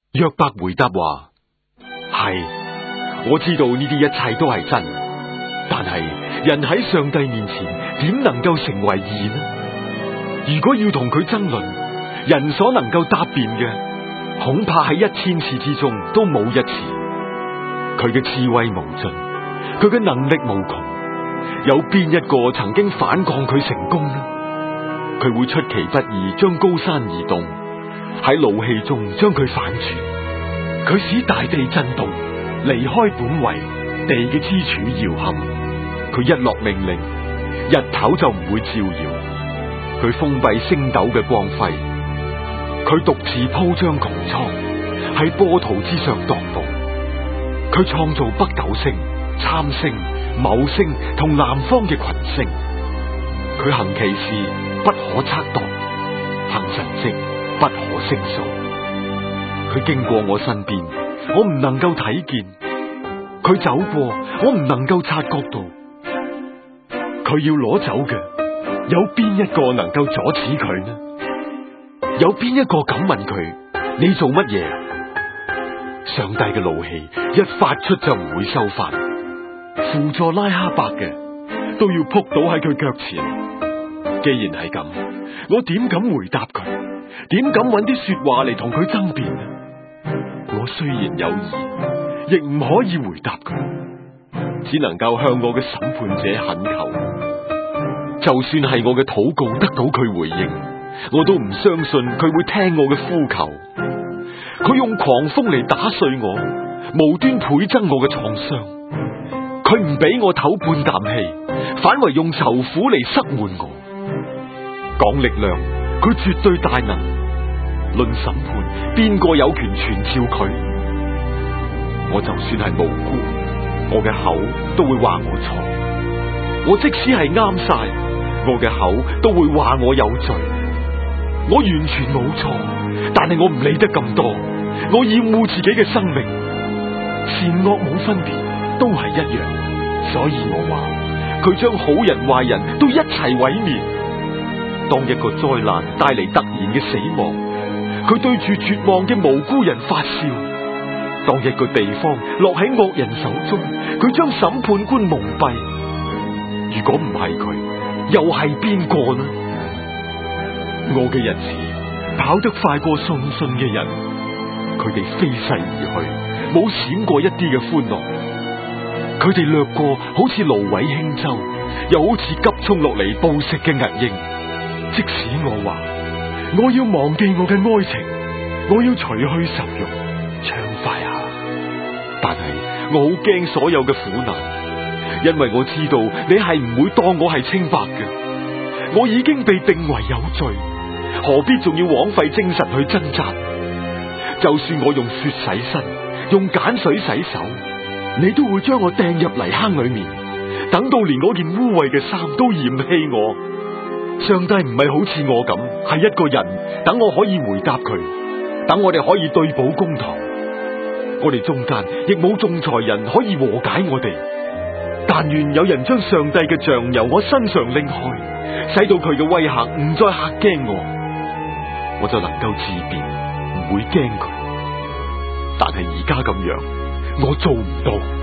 約伯回答話：係，我知道呢啲一切都係真，但係人喺上帝面前點能夠成為義呢？如果要同佢爭論，人所能夠答辯嘅，恐怕喺1000次之中都冇一次。佢嘅智慧無盡，佢嘅能力無窮，有邊一個曾經反抗佢成功呢？佢會出其不意將高山移動，喺怒氣中將佢反轉。佢使大地震動，離開本位，地嘅支柱搖撼。佢一落命令，日頭就唔會照耀。佢封閉星斗嘅光輝，佢獨自鋪張穹蒼，喺波濤之上踱步。佢創造北斗星、參星、昴星同南方嘅群星。佢行奇事不可測度，行神蹟不可勝數。佢經過我身邊，我唔能夠睇見；佢走過，我唔能夠察覺到。佢要攞走嘅，有邊一個能夠阻止佢呢？有邊一個敢問佢：你做乜嘢？上帝嘅怒氣一發出就唔會收返，輔助拉哈伯嘅都要撲倒喺佢腳前。既然係咁，我點敢回答佢？點敢揾啲說話嚟同佢爭辯呢？我雖然有義，亦唔可以回答佢，只能夠向我嘅審判者懇求。就算係我嘅禱告得到佢回應，我都唔相信佢會聽我嘅呼求。佢用狂風嚟打碎我，無端倍增我嘅創傷。佢唔俾我唞半啖氣，反為用愁苦嚟塞滿我。講力量，佢絕對大能；論審判，邊個有權傳召佢？我就算係無辜，我嘅口都會話我錯；我即使係啱晒，我嘅口都會話我有罪。我完全冇錯，但係我唔理得咁多。我厭惡自己嘅生命，善惡冇分別，都係一樣。所以我話佢將好人壞人都一齊毀滅。當一個災難帶嚟突然嘅死亡，佢對住絕望嘅無辜人發笑；當一個地方落喺惡人手中，佢將審判官蒙蔽。如果唔係佢，又係邊個呢？我嘅日子跑得快過送信嘅人，佢哋飛逝而去，冇閃過一啲嘅歡樂。佢哋掠過好似蘆葦輕舟，又好似急衝落嚟捕食嘅銀鷹。即使我話我要忘記我嘅愛情，我要除去愁容，暢快下，但係我好驚所有嘅苦難，因為我知道你係唔會當我係清白嘅。我已經被定為有罪，何必仲要枉費精神去掙扎？就算我用血洗身，用鹼水洗手，你都會將我掟入泥坑裏面，等到連我件污穢嘅衫都嫌棄我。上帝唔係好似我咁，係一個人，等我可以回答佢，等我哋可以對簿公堂。我哋中間亦冇仲裁人可以和解我哋。但願有人將上帝嘅杖由我身上拎開，使到佢嘅威嚇唔再嚇驚我就能夠自辯，唔會驚佢。但係而家咁樣，我做唔到。